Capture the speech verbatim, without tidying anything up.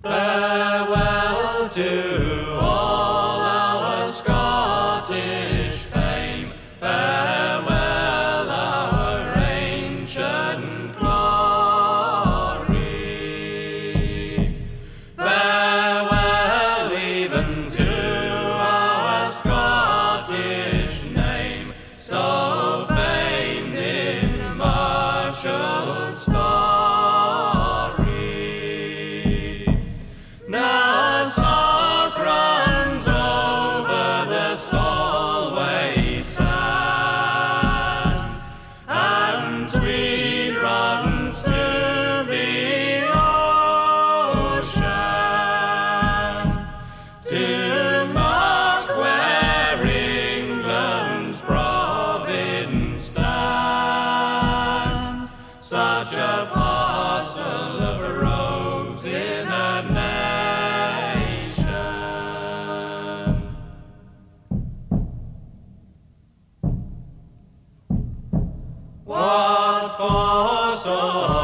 Farewell to all our Scottish fame, farewell our ancient glory, farewell even to our Scottish name, so famed in martial story. Now song runs over the Solway sands, and sweet runs to the ocean, to mark where England's province stands, such a parcel of rose in a nation. What for so